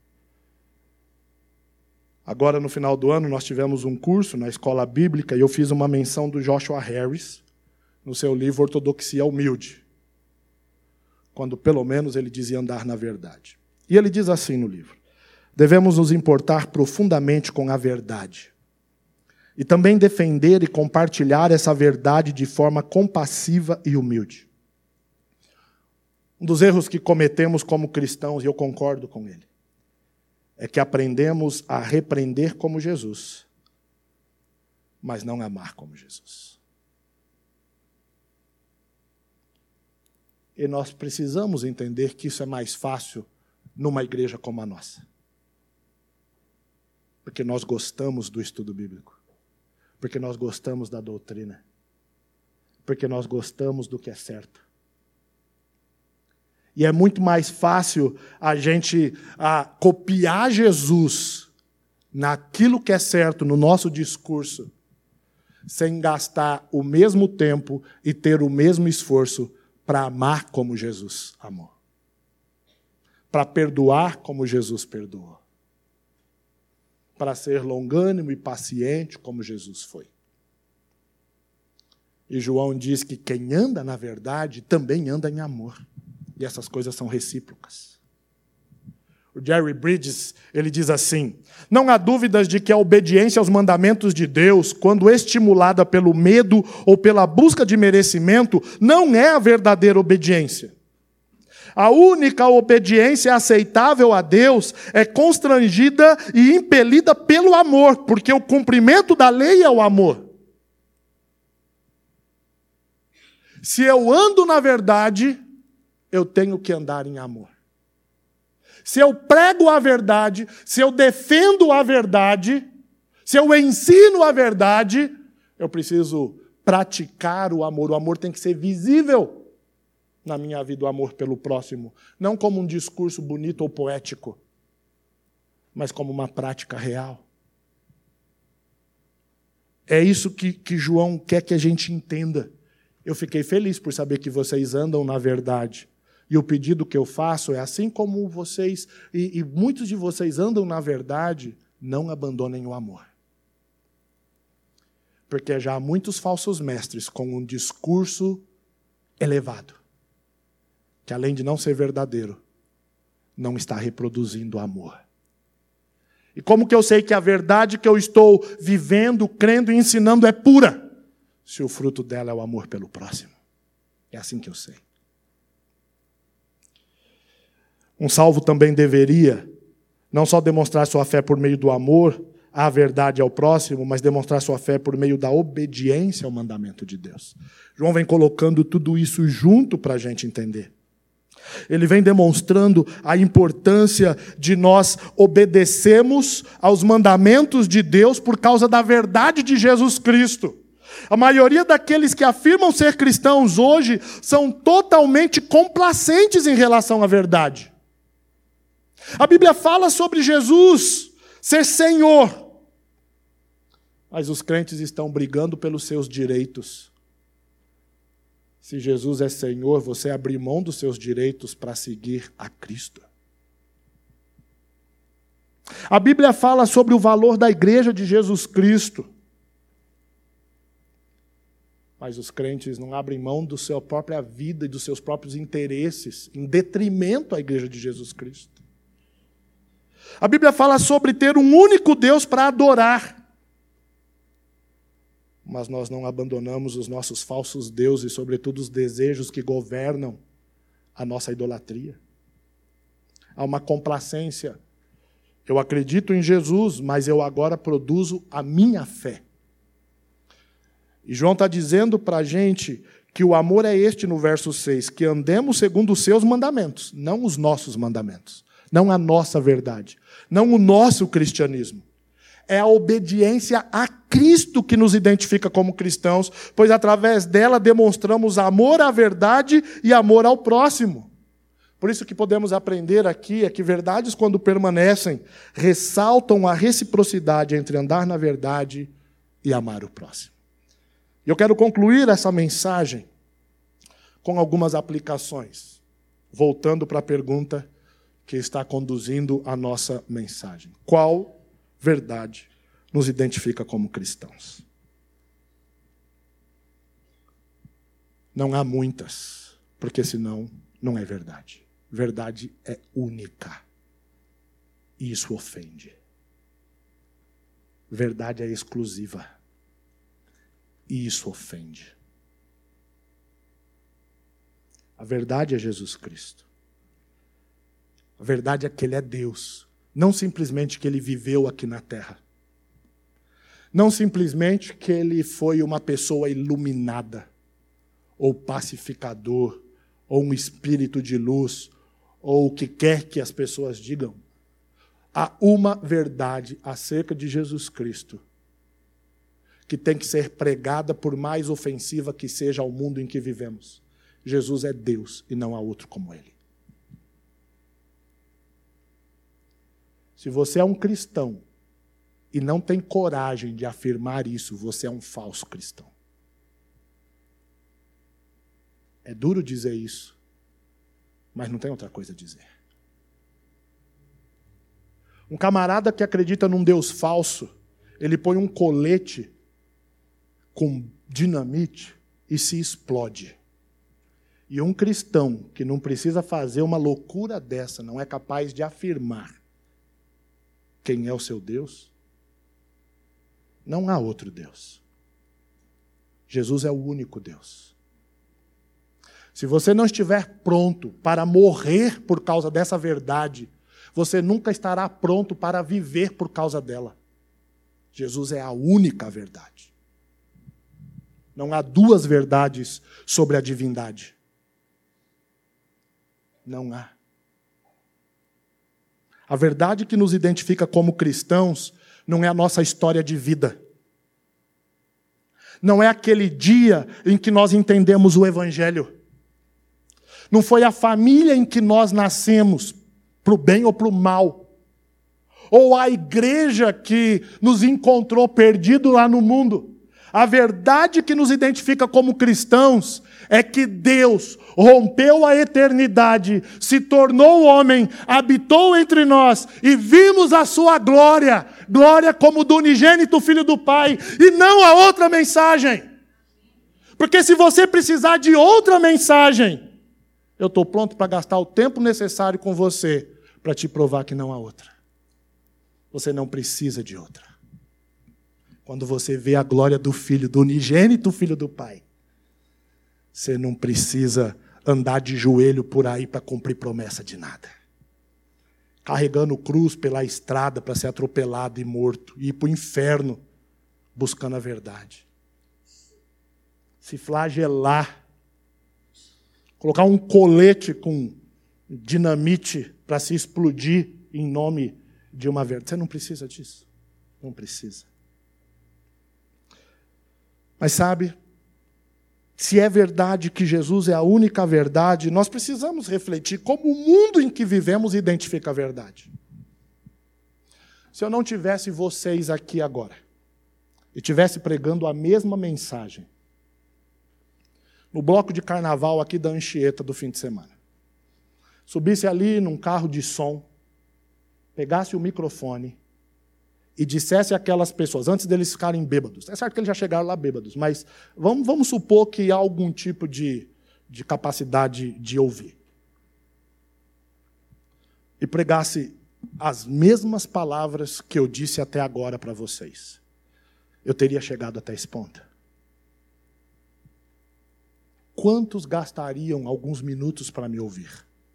Agora, no final do ano, nós tivemos um curso na escola bíblica e eu fiz uma menção do Joshua Harris no seu livro Ortodoxia Humilde, quando pelo menos ele dizia andar na verdade. E ele diz assim no livro: devemos nos importar profundamente com a verdade e também defender e compartilhar essa verdade de forma compassiva e humilde. Um dos erros que cometemos como cristãos, e eu concordo com ele, é que aprendemos a repreender como Jesus, mas não amar como Jesus. E nós precisamos entender que isso é mais fácil numa igreja como a nossa. Porque nós gostamos do estudo bíblico. Porque nós gostamos da doutrina. Porque nós gostamos do que é certo. E é muito mais fácil a gente a, copiar Jesus naquilo que é certo no nosso discurso, sem gastar o mesmo tempo e ter o mesmo esforço para amar como Jesus amou. Para perdoar como Jesus perdoou. Para ser longânimo e paciente como Jesus foi. E João diz que quem anda na verdade também anda em amor. E essas coisas são recíprocas. O Jerry Bridges, ele diz assim: não há dúvidas de que a obediência aos mandamentos de Deus, quando estimulada pelo medo ou pela busca de merecimento, não é a verdadeira obediência. A única obediência aceitável a Deus é constrangida e impelida pelo amor, porque o cumprimento da lei é o amor. Se eu ando na verdade, eu tenho que andar em amor. Se eu prego a verdade, se eu defendo a verdade, se eu ensino a verdade, eu preciso praticar o amor. O amor tem que ser visível na minha vida, o amor pelo próximo. Não como um discurso bonito ou poético, mas como uma prática real. É isso que, que João quer que a gente entenda. Eu fiquei feliz por saber que vocês andam na verdade. E o pedido que eu faço é, assim como vocês, e, e muitos de vocês andam na verdade, não abandonem o amor. Porque já há muitos falsos mestres com um discurso elevado, que além de não ser verdadeiro, não está reproduzindo amor. E como que eu sei que a verdade que eu estou vivendo, crendo e ensinando é pura? Se o fruto dela é o amor pelo próximo. É assim que eu sei. Um salvo também deveria não só demonstrar sua fé por meio do amor à verdade ao próximo, mas demonstrar sua fé por meio da obediência ao mandamento de Deus. João vem colocando tudo isso junto para a gente entender. Ele vem demonstrando a importância de nós obedecermos aos mandamentos de Deus por causa da verdade de Jesus Cristo. A maioria daqueles que afirmam ser cristãos hoje são totalmente complacentes em relação à verdade. A Bíblia fala sobre Jesus ser Senhor, mas os crentes estão brigando pelos seus direitos. Se Jesus é Senhor, você abrir mão dos seus direitos para seguir a Cristo. A Bíblia fala sobre o valor da igreja de Jesus Cristo. Mas os crentes não abrem mão da sua própria vida e dos seus próprios interesses, em detrimento à igreja de Jesus Cristo. A Bíblia fala sobre ter um único Deus para adorar. Mas nós não abandonamos os nossos falsos deuses, sobretudo os desejos que governam a nossa idolatria. Há uma complacência. Eu acredito em Jesus, mas eu agora produzo a minha fé. E João está dizendo para a gente que o amor é este no verso seis, que andemos segundo os seus mandamentos, não os nossos mandamentos, não a nossa verdade, não o nosso cristianismo. É a obediência a Cristo que nos identifica como cristãos, pois através dela demonstramos amor à verdade e amor ao próximo. Por isso que podemos aprender aqui é que verdades, quando permanecem, ressaltam a reciprocidade entre andar na verdade e amar o próximo. E eu quero concluir essa mensagem com algumas aplicações, voltando para a pergunta que está conduzindo a nossa mensagem. Qual verdade nos identifica como cristãos? Não há muitas, porque senão não é verdade. Verdade é única. E isso ofende. Verdade é exclusiva. E isso ofende. A verdade é Jesus Cristo. A verdade é que Ele é Deus. Não simplesmente que Ele viveu aqui na terra. Não simplesmente que Ele foi uma pessoa iluminada, ou pacificador, ou um espírito de luz, ou o que quer que as pessoas digam. Há uma verdade acerca de Jesus Cristo que tem que ser pregada por mais ofensiva que seja ao mundo em que vivemos. Jesus é Deus e não há outro como Ele. Se você é um cristão e não tem coragem de afirmar isso, você é um falso cristão. É duro dizer isso, mas não tem outra coisa a dizer. Um camarada que acredita num Deus falso, ele põe um colete com dinamite e se explode. E um cristão que não precisa fazer uma loucura dessa, não é capaz de afirmar quem é o seu Deus, não há outro Deus. Jesus é o único Deus. Se você não estiver pronto para morrer por causa dessa verdade, você nunca estará pronto para viver por causa dela. Jesus é a única verdade. Não há duas verdades sobre a divindade. Não há. A verdade que nos identifica como cristãos não é a nossa história de vida. Não é aquele dia em que nós entendemos o Evangelho. Não foi a família em que nós nascemos, para o bem ou para o mal. Ou a igreja que nos encontrou perdido lá no mundo. A verdade que nos identifica como cristãos é que Deus rompeu a eternidade, se tornou homem, habitou entre nós e vimos a sua glória, glória como do unigênito Filho do Pai, e não a outra mensagem. Porque se você precisar de outra mensagem, eu estou pronto para gastar o tempo necessário com você para te provar que não há outra. Você não precisa de outra. Quando você vê a glória do Filho, do unigênito Filho do Pai, você não precisa andar de joelho por aí para cumprir promessa de nada. Carregando cruz pela estrada para ser atropelado e morto, e ir para o inferno buscando a verdade. Se flagelar, colocar um colete com dinamite para se explodir em nome de uma verdade. Você não precisa disso. Não precisa. Mas sabe, se é verdade que Jesus é a única verdade, nós precisamos refletir como o mundo em que vivemos identifica a verdade. Se eu não tivesse vocês aqui agora, e tivesse pregando a mesma mensagem, no bloco de carnaval aqui da Anchieta do fim de semana, subisse ali num carro de som, pegasse o microfone e dissesse àquelas pessoas, antes deles ficarem bêbados, é certo que eles já chegaram lá bêbados, mas vamos, vamos supor que há algum tipo de, de capacidade de ouvir. E pregasse as mesmas palavras que eu disse até agora para vocês. Eu teria chegado até esse ponto. Quantos gastariam alguns minutos para me ouvir?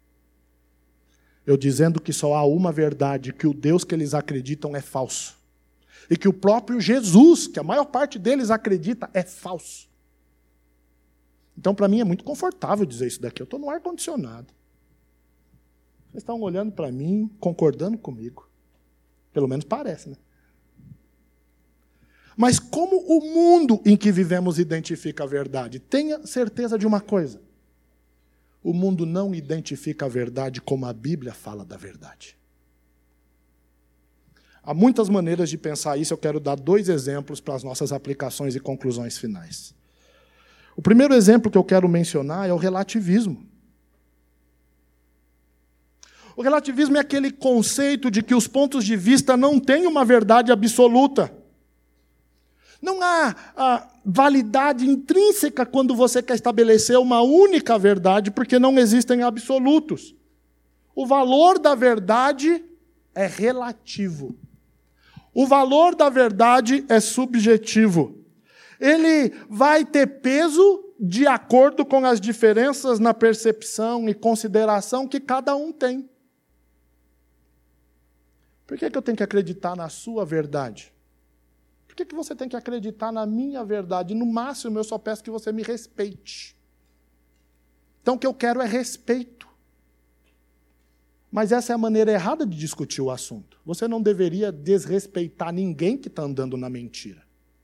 Eu dizendo que só há uma verdade, que o Deus que eles acreditam é falso. E que o próprio Jesus, que a maior parte deles acredita, é falso. Então, para mim, é muito confortável dizer isso daqui. Eu estou no ar-condicionado. Vocês estão olhando para mim, concordando comigo. Pelo menos parece, né? Mas como o mundo em que vivemos identifica a verdade? Tenha certeza de uma coisa. O mundo não identifica a verdade como a Bíblia fala da verdade. Há muitas maneiras de pensar isso, eu quero dar dois exemplos para as nossas aplicações e conclusões finais. O primeiro exemplo que eu quero mencionar é o relativismo. O relativismo é aquele conceito de que os pontos de vista não têm uma verdade absoluta. Não há a validade intrínseca quando você quer estabelecer uma única verdade, porque não existem absolutos. O valor da verdade é relativo. O valor da verdade é subjetivo. Ele vai ter peso de acordo com as diferenças na percepção e consideração que cada um tem. Por que que eu tenho que acreditar na sua verdade? Por que que você tem que acreditar na minha verdade? No máximo, eu só peço que você me respeite. Então, o que eu quero é respeito. Mas essa é a maneira errada de discutir o assunto. Você não deveria desrespeitar ninguém que está andando na mentira.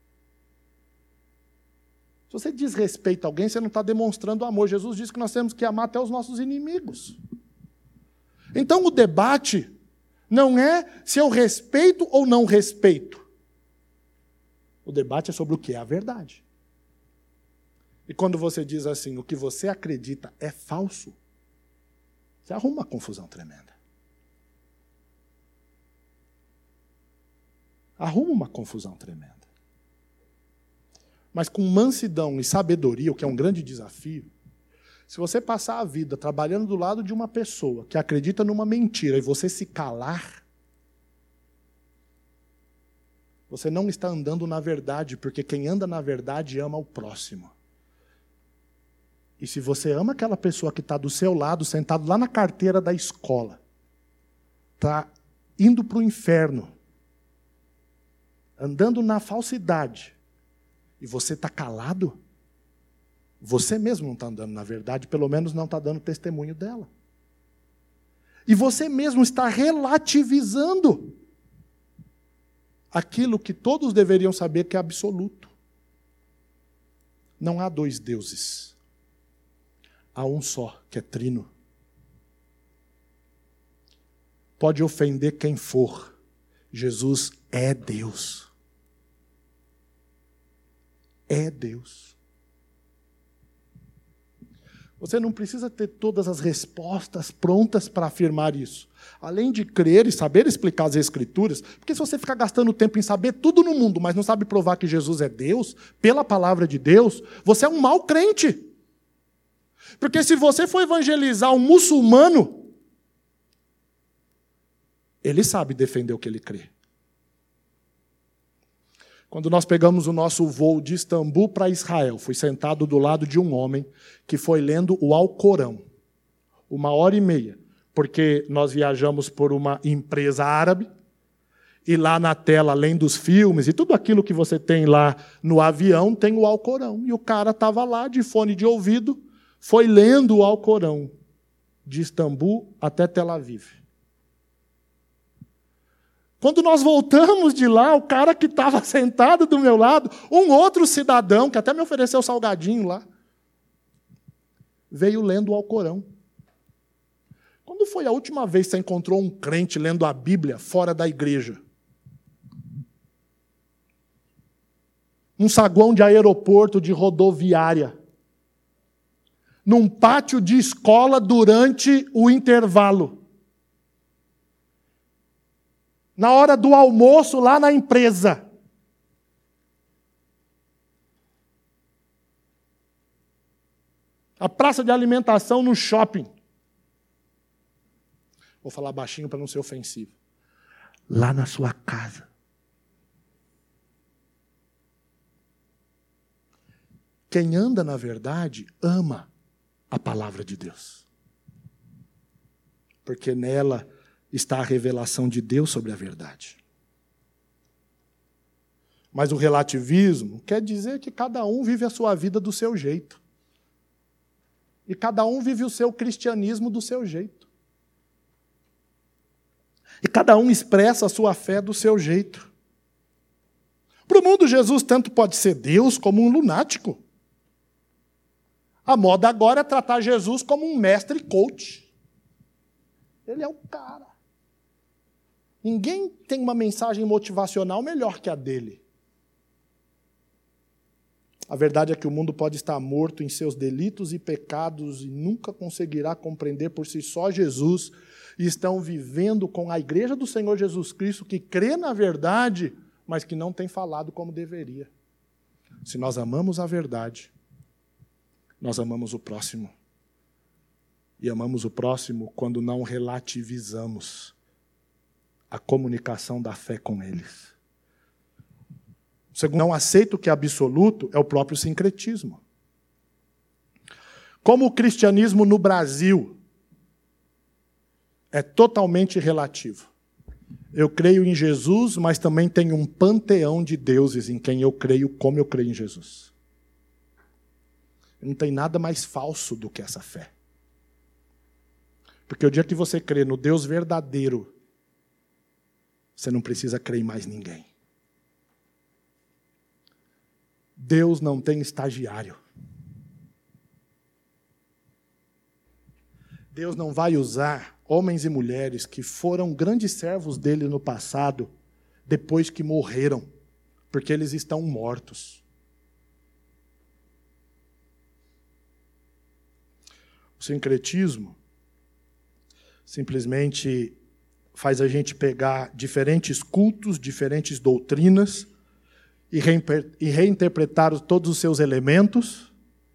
Se você desrespeita alguém, você não está demonstrando amor. Jesus disse que nós temos que amar até os nossos inimigos. Então, o debate não é se eu respeito ou não respeito. O debate é sobre o que é a verdade. E quando você diz assim, o que você acredita é falso, você arruma uma confusão tremenda. Arruma uma confusão tremenda. Mas com mansidão e sabedoria, o que é um grande desafio, se você passar a vida trabalhando do lado de uma pessoa que acredita numa mentira e você se calar, você não está andando na verdade, porque quem anda na verdade ama o próximo. E se você ama aquela pessoa que está do seu lado, sentado lá na carteira da escola, está indo para o inferno, andando na falsidade, e você está calado, você mesmo não está andando na verdade, pelo menos não está dando testemunho dela. E você mesmo está relativizando aquilo que todos deveriam saber que é absoluto. Não há dois deuses. Há um só, que é trino. Pode ofender quem for. Jesus é Deus. é Deus. Você não precisa ter todas as respostas prontas para afirmar isso. Além de crer e saber explicar as Escrituras, porque se você ficar gastando tempo em saber tudo no mundo, mas não sabe provar que Jesus é Deus, pela palavra de Deus, você é um mau crente. Porque se você for evangelizar um muçulmano, ele sabe defender o que ele crê. Quando nós pegamos o nosso voo de Istambul para Israel, fui sentado do lado de um homem que foi lendo o Alcorão, uma hora e meia, porque nós viajamos por uma empresa árabe, e lá na tela, além dos filmes e tudo aquilo que você tem lá no avião, tem o Alcorão. E o cara estava lá, de fone de ouvido, foi lendo o Alcorão, de Istambul até Tel Aviv. Quando nós voltamos de lá, o cara que estava sentado do meu lado, um outro cidadão, que até me ofereceu salgadinho lá, veio lendo o Alcorão. Quando foi a última vez que você encontrou um crente lendo a Bíblia fora da igreja? Um saguão de aeroporto, de rodoviária. Num pátio de escola durante o intervalo. Na hora do almoço, lá na empresa. A praça de alimentação no shopping. Vou falar baixinho para não ser ofensivo. Lá na sua casa. Quem anda na verdade, ama a palavra de Deus. Porque nela está a revelação de Deus sobre a verdade. Mas o relativismo quer dizer que cada um vive a sua vida do seu jeito. E cada um vive o seu cristianismo do seu jeito. E cada um expressa a sua fé do seu jeito. Para o mundo, Jesus tanto pode ser Deus como um lunático. A moda agora é tratar Jesus como um mestre coach. Ele é o cara. Ninguém tem uma mensagem motivacional melhor que a dele. A verdade é que o mundo pode estar morto em seus delitos e pecados e nunca conseguirá compreender por si só Jesus, e estão vivendo com a igreja do Senhor Jesus Cristo, que crê na verdade, mas que não tem falado como deveria. Se nós amamos a verdade, nós amamos o próximo. E amamos o próximo quando não relativizamos a comunicação da fé com eles. O segundo, não aceito que é absoluto, é o próprio sincretismo. Como o cristianismo no Brasil é totalmente relativo. Eu creio em Jesus, mas também tenho um panteão de deuses em quem eu creio como eu creio em Jesus. Não tem nada mais falso do que essa fé. Porque o dia que você crê no Deus verdadeiro, você não precisa crer em mais ninguém. Deus não tem estagiário. Deus não vai usar homens e mulheres que foram grandes servos dele no passado, depois que morreram, porque eles estão mortos. O sincretismo simplesmente faz a gente pegar diferentes cultos, diferentes doutrinas e reinterpretar todos os seus elementos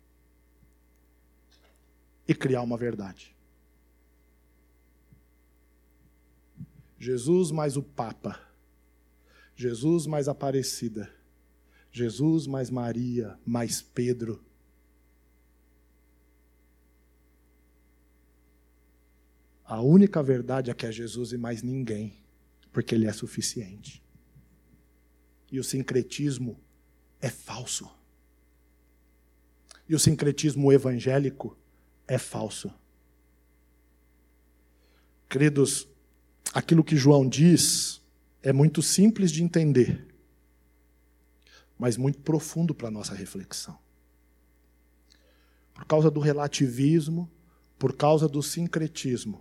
e criar uma verdade. Jesus mais o Papa, Jesus mais Aparecida, Jesus mais Maria, mais Pedro. A única verdade é que é Jesus e mais ninguém, porque ele é suficiente. E o sincretismo é falso. E o sincretismo evangélico é falso. Queridos, aquilo que João diz é muito simples de entender, mas muito profundo para a nossa reflexão. Por causa do relativismo, por causa do sincretismo,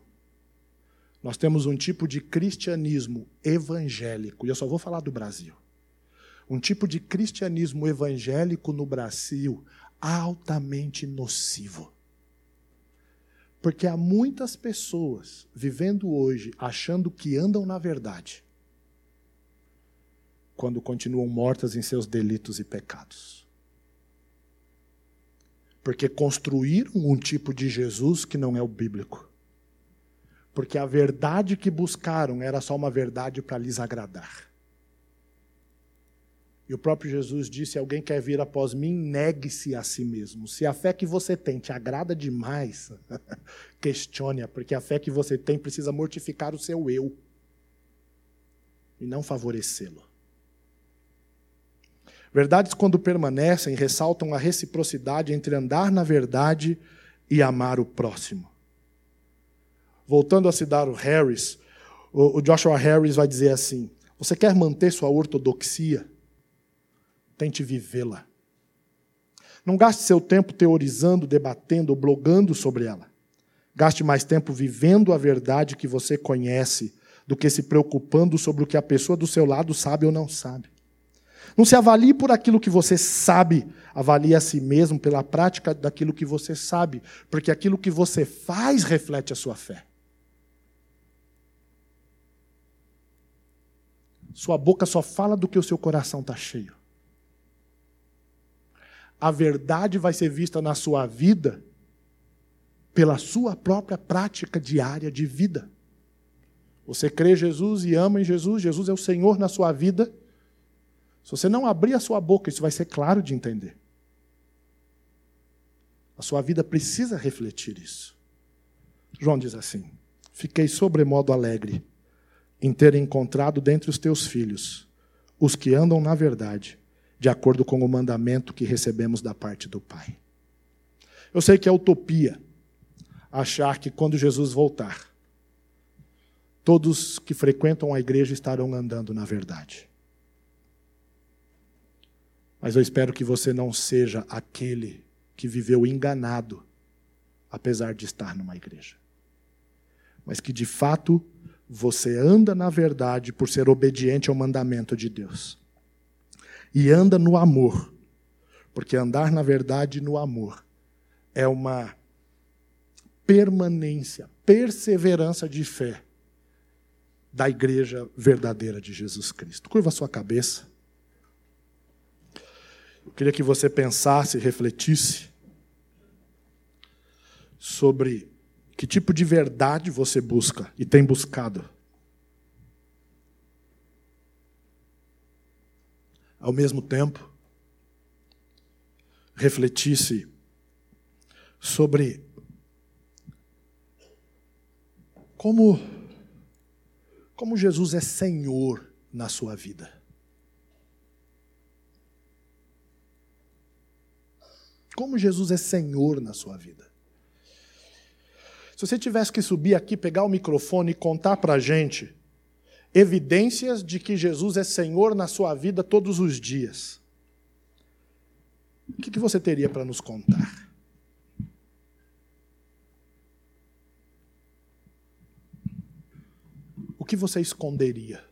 nós temos um tipo de cristianismo evangélico, e eu só vou falar do Brasil. Um tipo de cristianismo evangélico no Brasil altamente nocivo. Porque há muitas pessoas vivendo hoje achando que andam na verdade, quando continuam mortas em seus delitos e pecados. Porque construíram um tipo de Jesus que não é o bíblico. Porque a verdade que buscaram era só uma verdade para lhes agradar. E o próprio Jesus disse, alguém quer vir após mim, negue-se a si mesmo. Se a fé que você tem te agrada demais, questione-a, porque a fé que você tem precisa mortificar o seu eu e não favorecê-lo. Verdades, quando permanecem, ressaltam a reciprocidade entre andar na verdade e amar o próximo. Voltando a citar o Harris, o Joshua Harris vai dizer assim, você quer manter sua ortodoxia? Tente vivê-la. Não gaste seu tempo teorizando, debatendo ou blogando sobre ela. Gaste mais tempo vivendo a verdade que você conhece do que se preocupando sobre o que a pessoa do seu lado sabe ou não sabe. Não se avalie por aquilo que você sabe, avalie a si mesmo pela prática daquilo que você sabe, porque aquilo que você faz reflete a sua fé. Sua boca só fala do que o seu coração está cheio. A verdade vai ser vista na sua vida pela sua própria prática diária de vida. Você crê em Jesus e ama em Jesus, Jesus é o Senhor na sua vida. Se você não abrir a sua boca, isso vai ser claro de entender. A sua vida precisa refletir isso. João diz assim, fiquei sobremodo alegre em ter encontrado dentre os teus filhos os que andam na verdade, de acordo com o mandamento que recebemos da parte do Pai. Eu sei que é utopia achar que quando Jesus voltar, todos que frequentam a igreja estarão andando na verdade. Mas eu espero que você não seja aquele que viveu enganado, apesar de estar numa igreja. Mas que, de fato, você anda na verdade por ser obediente ao mandamento de Deus. E anda no amor, porque andar na verdade e no amor é uma permanência, perseverança de fé da igreja verdadeira de Jesus Cristo. Curva a sua cabeça. Eu queria que você pensasse, refletisse sobre que tipo de verdade você busca e tem buscado. Ao mesmo tempo, refletisse sobre como, como Jesus é Senhor na sua vida. Como Jesus é Senhor na sua vida. Se você tivesse que subir aqui, pegar o microfone e contar para a gente evidências de que Jesus é Senhor na sua vida todos os dias, o que você teria para nos contar? O que você esconderia?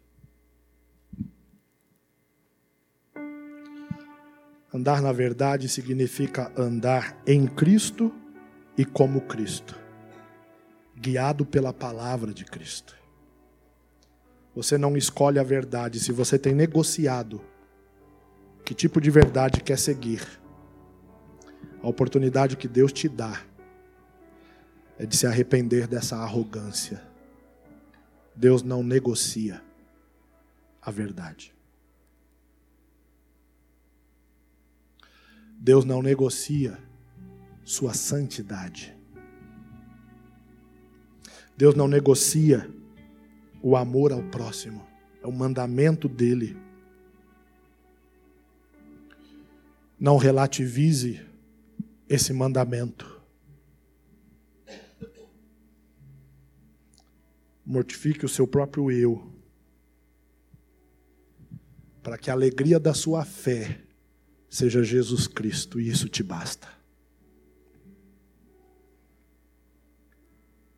Andar na verdade significa andar em Cristo e como Cristo, guiado pela palavra de Cristo. Você não escolhe a verdade se você tem negociado que tipo de verdade quer seguir. A oportunidade que Deus te dá é de se arrepender dessa arrogância. Deus não negocia a verdade. Deus não negocia sua santidade. Deus não negocia o amor ao próximo. É o mandamento dele. Não relativize esse mandamento. Mortifique o seu próprio eu, para que a alegria da sua fé seja Jesus Cristo, e isso te basta.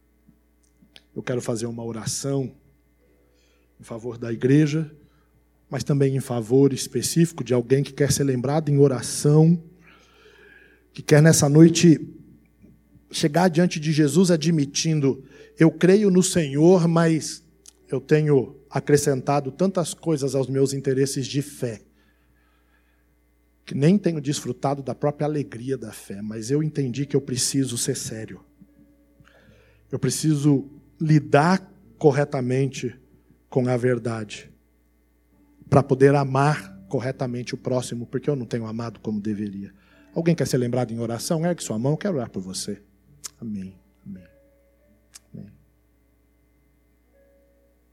Eu quero fazer uma oração em favor da igreja, mas também em favor específico de alguém que quer ser lembrado em oração, que quer nessa noite chegar diante de Jesus admitindo: eu creio no Senhor, mas eu tenho acrescentado tantas coisas aos meus interesses de fé, que nem tenho desfrutado da própria alegria da fé, mas eu entendi que eu preciso ser sério. Eu preciso lidar corretamente com a verdade, para poder amar corretamente o próximo, porque eu não tenho amado como deveria. Alguém quer ser lembrado em oração? Ergue sua mão, eu quero orar por você. Amém.